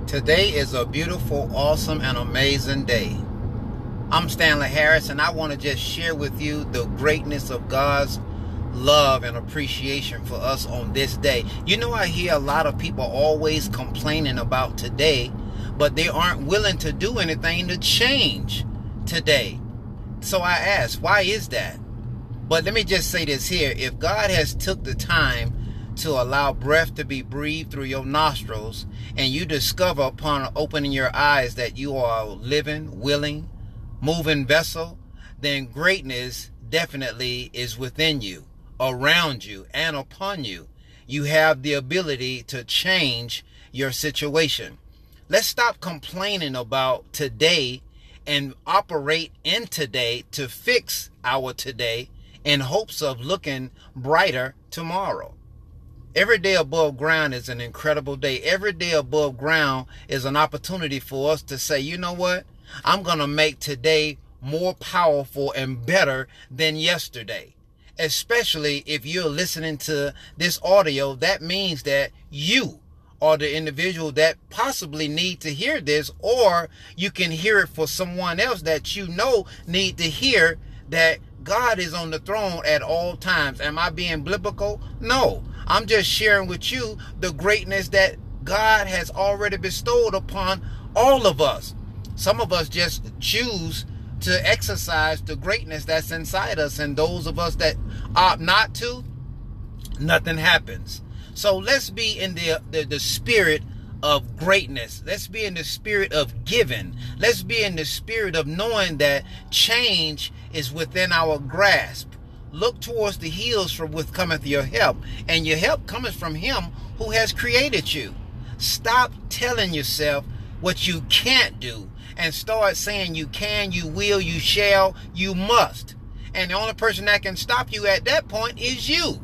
Today is a beautiful, awesome, and amazing day. I'm Stanley Harris, and I want to just share with you the greatness of God's love and appreciation for us on this day. You know, I hear a lot of people always complaining about today, but they aren't willing to do anything to change today. So I ask, why is that? But let me just say this here. If God has took the time to allow breath to be breathed through your nostrils, and you discover upon opening your eyes that you are a living, willing, moving vessel, then greatness definitely is within you, around you, and upon you. You have the ability to change your situation. Let's stop complaining about today and operate in today to fix our today in hopes of looking brighter tomorrow. Every day above ground is an incredible day. Every day above ground is an opportunity for us to say, you know what? I'm going to make today more powerful and better than yesterday. Especially if you're listening to this audio, that means that you are the individual that possibly need to hear this, or you can hear it for someone else that you know need to hear that God is on the throne at all times. Am I being biblical? No. I'm just sharing with you the greatness that God has already bestowed upon all of us. Some of us just choose to exercise the greatness that's inside us, and those of us that opt not to, nothing happens. So let's be in the spirit of greatness. Let's be in the spirit of giving. Let's be in the spirit of knowing that change is within our grasp. Look towards the hills from which cometh your help, and your help cometh from him who has created you. Stop telling yourself what you can't do and start saying you can, you will, you shall, you must. And the only person that can stop you at that point is you.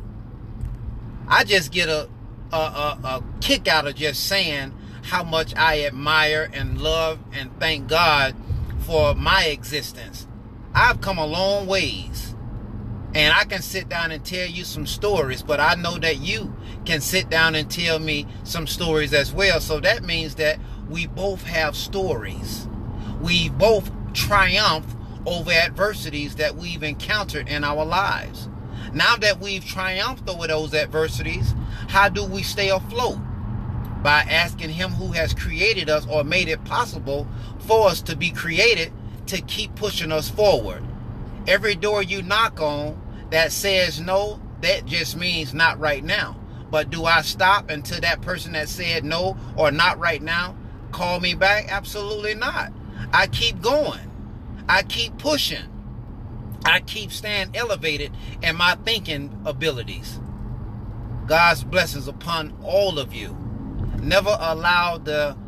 I just get a kick out of just saying how much I admire and love and thank God for my existence. I've come a long ways. And I can sit down and tell you some stories, but I know that you can sit down and tell me some stories as well. So that means that we both have stories. We both triumph over adversities that we've encountered in our lives. Now that we've triumphed over those adversities, how do we stay afloat? By asking him who has created us or made it possible for us to be created to keep pushing us forward. Every door you knock on that says no, that just means not right now. But do I stop until that person that said no or not right now call me back? Absolutely not. I keep going. I keep pushing. I keep staying elevated in my thinking abilities. God's blessings upon all of you. Never allow the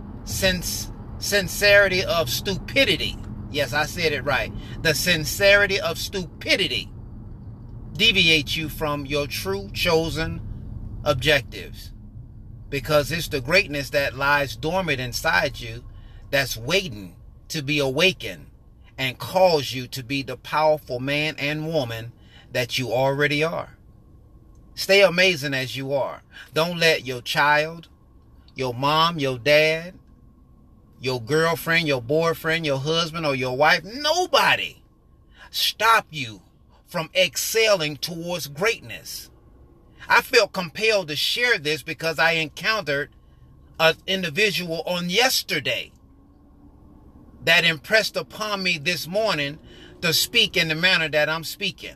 sincerity of stupidity. Yes, I said it right. The sincerity of stupidity deviate you from your true chosen objectives. Because it's the greatness that lies dormant inside you that's waiting to be awakened and cause you to be the powerful man and woman that you already are. Stay amazing as you are. Don't let your child, your mom, your dad, your girlfriend, your boyfriend, your husband, or your wife, nobody stop you from excelling towards greatness. I felt compelled to share this because I encountered an individual on yesterday that impressed upon me this morning to speak in the manner that I'm speaking.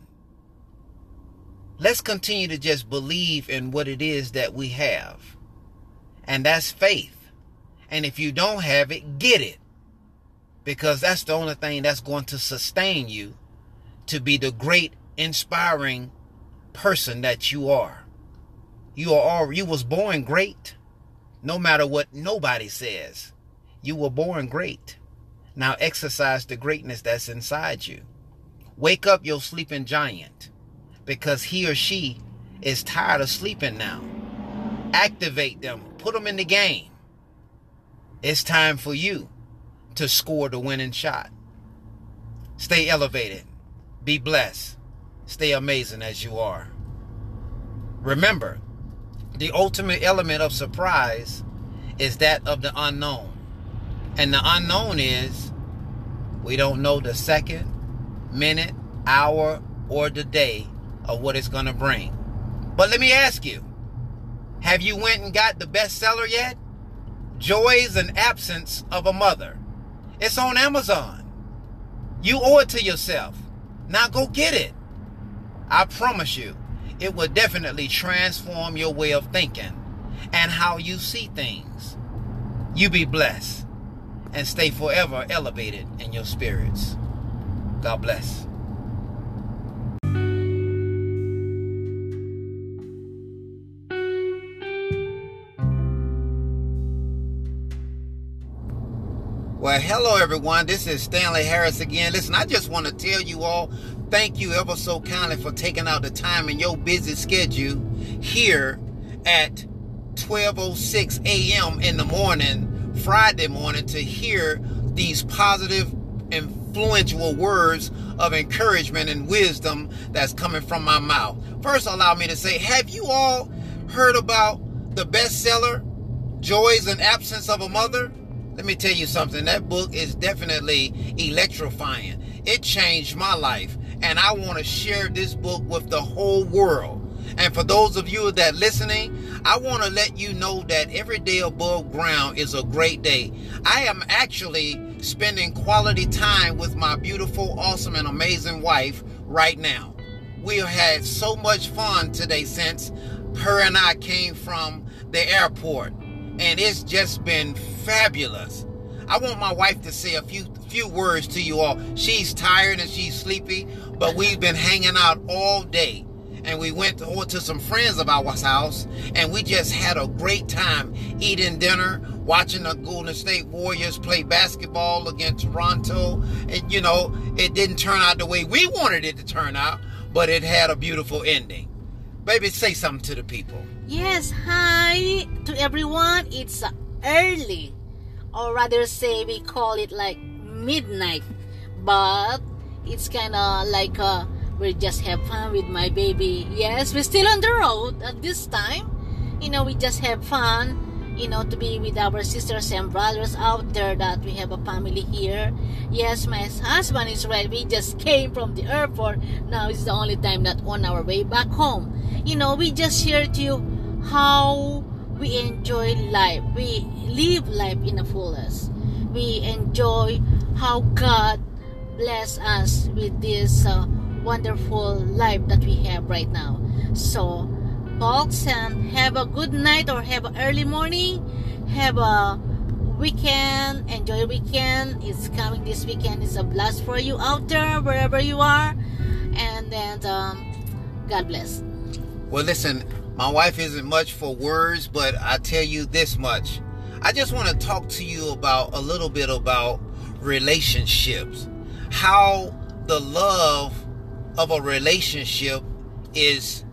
Let's continue to just believe in what it is that we have. And that's faith. And if you don't have it, get it. Because that's the only thing that's going to sustain you to be the great, inspiring person that you are. You was born great. No matter what nobody says. You were born great. Now exercise the greatness that's inside you. Wake up your sleeping giant. Because he or she is tired of sleeping now. Activate them. Put them in the game. It's time for you to score the winning shot. Stay elevated. Be blessed. Stay amazing as you are. Remember, the ultimate element of surprise is that of the unknown. And the unknown is we don't know the second, minute, hour, or the day of what it's going to bring. But let me ask you, have you went and got the bestseller yet? Joys and Absence of a Mother. It's on Amazon. You owe it to yourself. Now go get it. I promise you, it will definitely transform your way of thinking and how you see things. You be blessed and stay forever elevated in your spirits. God bless. Well, hello everyone. This is Stanley Harris again. Listen, I just want to tell you all, thank you ever so kindly for taking out the time in your busy schedule here at 12:06 a.m. in the morning, Friday morning, to hear these positive, influential words of encouragement and wisdom that's coming from my mouth. First, allow me to say, have you all heard about the bestseller, Joys and Absence of a Mother? Let me tell you something. That book is definitely electrifying. It changed my life, and I want to share this book with the whole world. And for those of you that are listening, I want to let you know that every day above ground is a great day. I am actually spending quality time with my beautiful, awesome, and amazing wife right now. We have had so much fun today since her and I came from the airport. And it's just been fabulous. I want my wife to say a few words to you all. She's tired and she's sleepy, but we've been hanging out all day. And we went to some friends of ours house, and we just had a great time eating dinner, watching the Golden State Warriors play basketball against Toronto. And, you know, it didn't turn out the way we wanted it to turn out, but it had a beautiful ending. Baby, say something to the people. Yes, hi to everyone. It's early, or rather say we call it like midnight, but it's kind of like we just have fun with my baby. Yes, we're still on the road at this time. You know, we just have fun, you know, to be with our sisters and brothers out there, that we have a family here. Yes, my husband is right. We just came from the airport. Now it's the only time that on our way back home. You know, we just share to you how we enjoy life. We live life in the fullest. We enjoy how God bless us with this wonderful life that we have right now. So, folks, and have a good night or have an early morning. Have a weekend. Enjoy weekend. It's coming this weekend. It's a blast for you out there, wherever you are. And then, God bless. Well, listen, my wife isn't much for words, but I tell you this much. I just want to talk to you about a little bit about relationships. How the love of a relationship is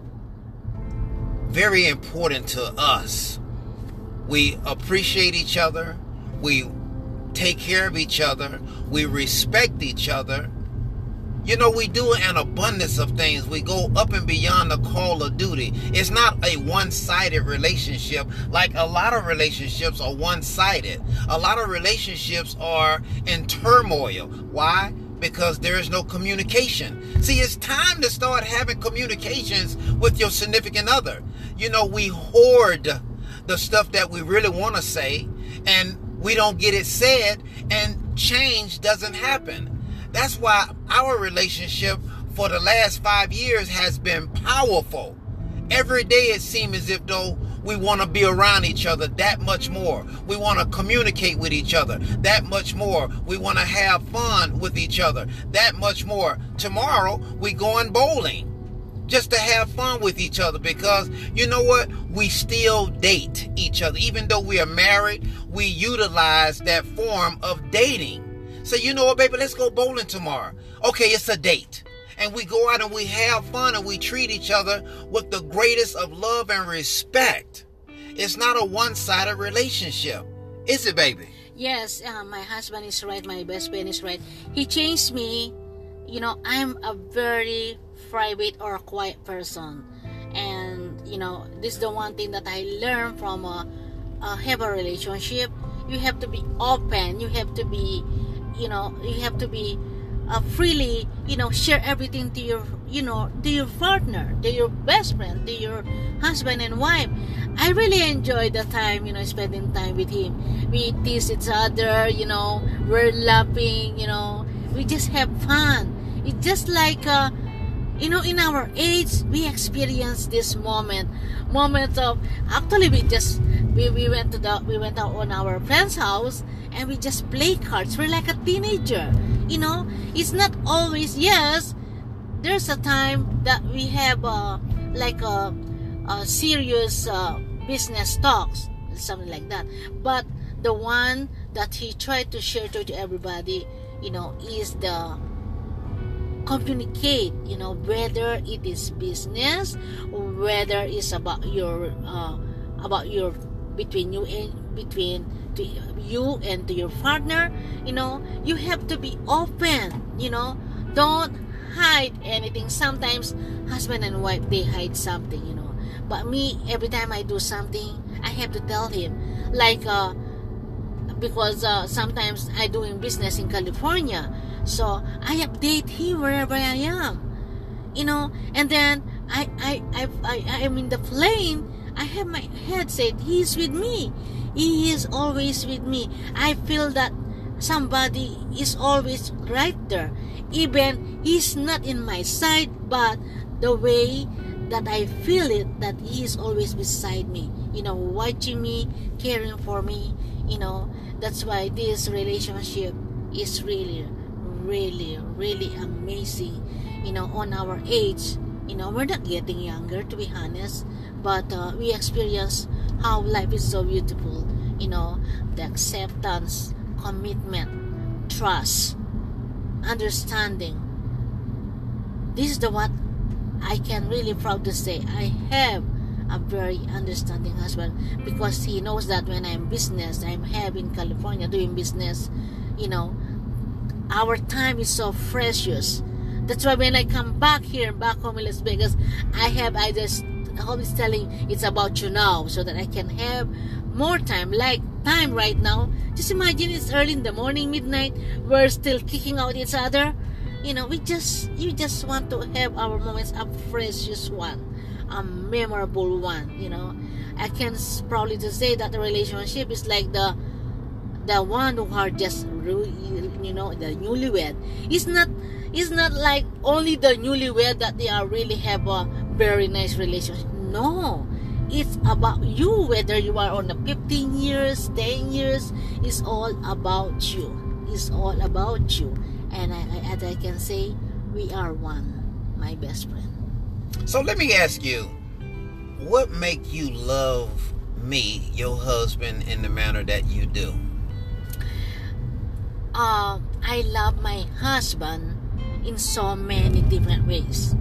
very important to us. We appreciate each other. We take care of each other. We respect each other. You know, we do an abundance of things. We go up and beyond the call of duty. It's not a one-sided relationship like a lot of relationships are one-sided. A lot of relationships are in turmoil. Why? Because there is no communication. See, it's time to start having communications with your significant other. You know, we hoard the stuff that we really want to say, and we don't get it said, and change doesn't happen. That's why our relationship for the last 5 years has been powerful. Every day it seems as if though we want to be around each other that much more. We want to communicate with each other that much more. We want to have fun with each other that much more. Tomorrow we going bowling just to have fun with each other, because you know what? We still date each other. Even though we are married, we utilize that form of dating. So you know what, baby, let's go bowling tomorrow. Okay, it's a date. And we go out and we have fun and we treat each other with the greatest of love and respect. It's not a one-sided relationship. Is it, baby? Yes, my husband is right. My best friend is right. He changed me. You know, I'm a very private or a quiet person. And, you know, this is the one thing that I learned from have a relationship. you have to be open. You have to be, you have to be freely, share everything to your, to your partner, to your best friend, to your husband and wife. I really enjoy the time, spending time with him. We tease each other, we're laughing, we just have fun. It's just like, in our age, we experience this moment of, actually we went out on our friend's house and we just play cards. We're like a teenager, it's not always, yes, there's a time that we have like a serious business talks, something like that, but the one that he tried to share to everybody, is the communicate, whether it is business or whether it's about your between you and to your partner. You have to be open. Don't hide anything. Sometimes husband and wife, they hide something, but me, every time I do something, I have to tell him, like because sometimes I doing business in California, so I update him wherever I am, and then I am in the plane. I have my headset. He's with me. He is always with me. I feel that somebody is always right there. Even he's not in my side, but the way that I feel it, that he is always beside me, watching me, caring for me, that's why this relationship is really, really, really amazing, on our age. We're not getting younger, to be honest, but we experience how life is so beautiful, the acceptance, commitment, trust, understanding. This is the what I can really proud to say. I have a very understanding husband, because he knows that when I'm business, I'm in California doing business, our time is so precious. That's why when I come back home in Las Vegas, I just always telling it's about you now, so that I can have more time. Like time right now, just imagine it's early in the morning, midnight, we're still kicking out each other. You just want to have our moments, a precious one, a memorable one. I can proudly to say that the relationship is like the one who are just, the newlywed. It's not like only the newlywed that they are really have a very nice relationship. No, it's about you, whether you are on the 15 years, 10 years. It's all about you. It's all about you. And as I can say, we are one, my best friend. So let me ask you, what make you love me, your husband, in the manner that you do? I love my husband in so many different ways.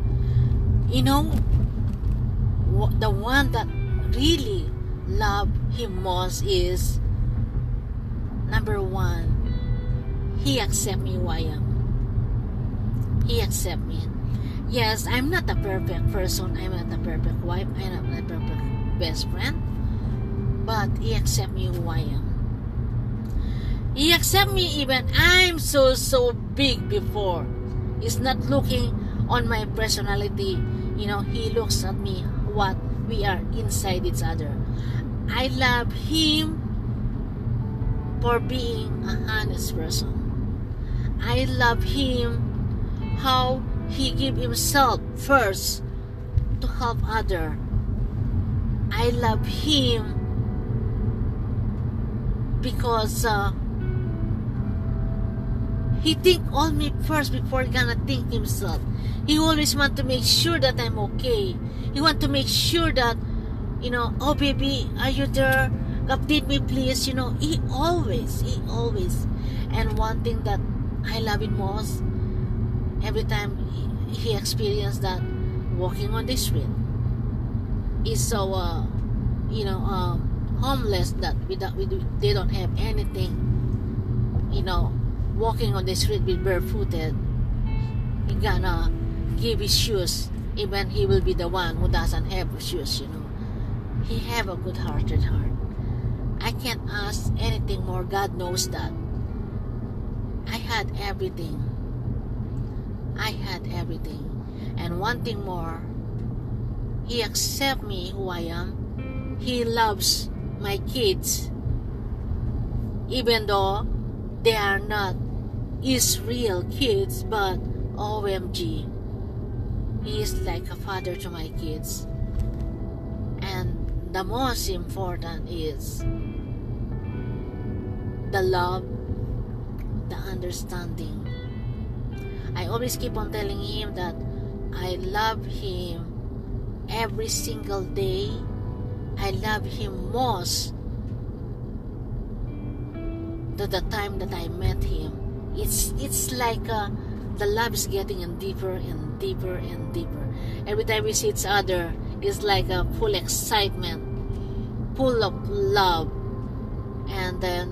The one that really love him most is, number one, he accept me who I am. He accept me. Yes, I'm not a perfect person. I'm not a perfect wife. I'm not a perfect best friend. But he accept me who I am. He accept me even I'm so big before. He's not looking on my personality. He looks at me, what we are inside each other. I love him for being a honest person. I love him how he give himself first to help other. I love him because he think on me first before he gonna think himself. He always want to make sure that I'm okay. He want to make sure that, oh baby, are you there? Update me please. He always. And one thing that I love it most, every time he experienced that walking on the street, is so homeless, that they don't have anything, walking on the street with barefooted. He gonna give his shoes, even he will be the one who doesn't have shoes. He have a good-hearted heart. I can't ask anything more. God knows that. I had everything. I had everything. And one thing more, He accepts me who I am. He loves my kids. Even though they are not His real kids, but OMG, He is like a father to my kids. And the most important is the love, the understanding. I always keep on telling Him that I love Him every single day. I love Him most the time that I met Him. It's like the love is getting deeper and deeper and deeper. Every time we see each other, it's like a full excitement, full of love, and then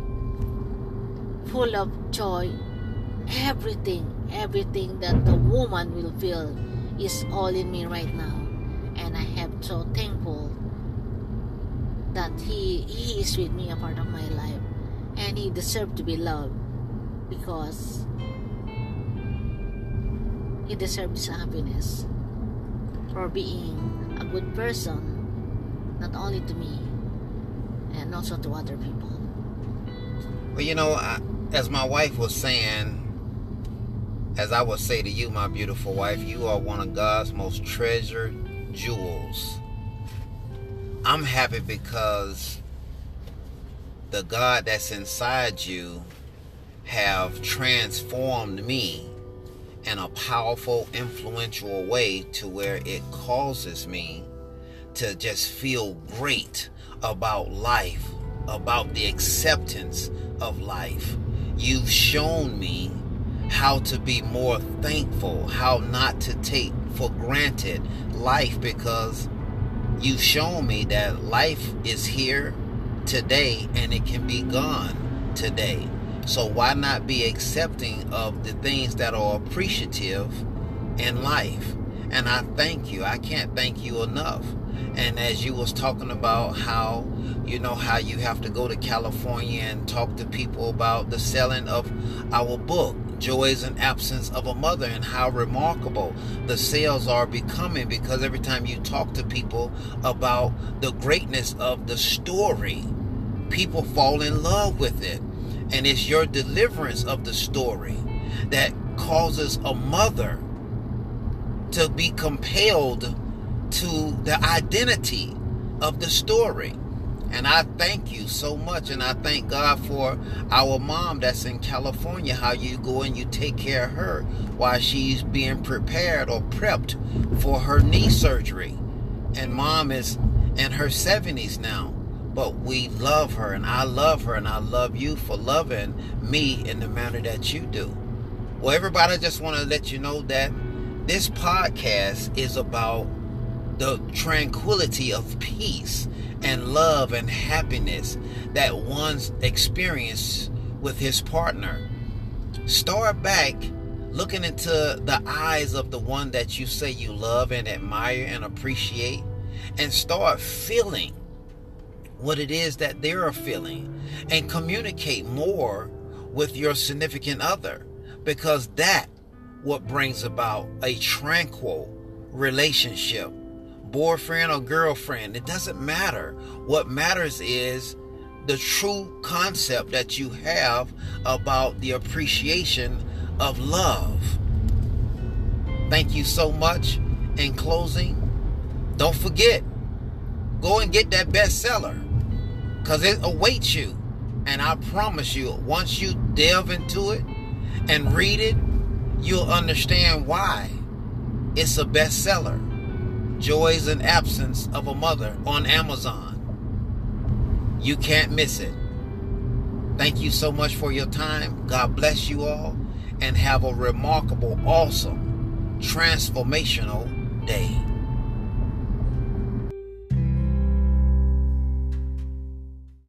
full of joy. Everything that the woman will feel is all in me right now. And I am so thankful that He is with me, a part of my life. And He deserves to be loved, because He deserves happiness for being a good person, not only to me, and also to other people. Well, as my wife was saying, as I would say to you, my beautiful wife, you are one of God's most treasured jewels. I'm happy because the God that's inside you have transformed me in a powerful, influential way to where it causes me to just feel great about life, about the acceptance of life. You've shown me how to be more thankful, how not to take for granted life, because you've shown me that life is here today and it can be gone today. So why not be accepting of the things that are appreciative in life? And I thank you. I can't thank you enough. And as you was talking about how you have to go to California and talk to people about the selling of our book, Joys and Absence of a Mother, and how remarkable the sales are becoming, because every time you talk to people about the greatness of the story, people fall in love with it. And it's your deliverance of the story that causes a mother to be compelled to the identity of the story. And I thank you so much, and I thank God for our mom that's in California, how you go and you take care of her while she's being prepared or prepped for her knee surgery. And mom is in her 70s now, but we love her, and I love her, and I love you for loving me in the manner that you do. Well, everybody, I just want to let you know that this podcast is about the tranquility of peace and love and happiness that one's experience with his partner. Start back looking into the eyes of the one that you say you love and admire and appreciate, and start feeling what it is that they're feeling, and communicate more with your significant other, because that what brings about a tranquil relationship. Boyfriend or girlfriend, it doesn't matter. What matters is the true concept that you have about the appreciation of love. Thank you so much. In closing, don't forget, go and get that bestseller, because it awaits you. And I promise you, once you delve into it and read it, you'll understand why it's a bestseller. Joys and Absence of a Mother on Amazon. You can't miss it. Thank you so much for your time. God bless you all, and have a remarkable, awesome, transformational day.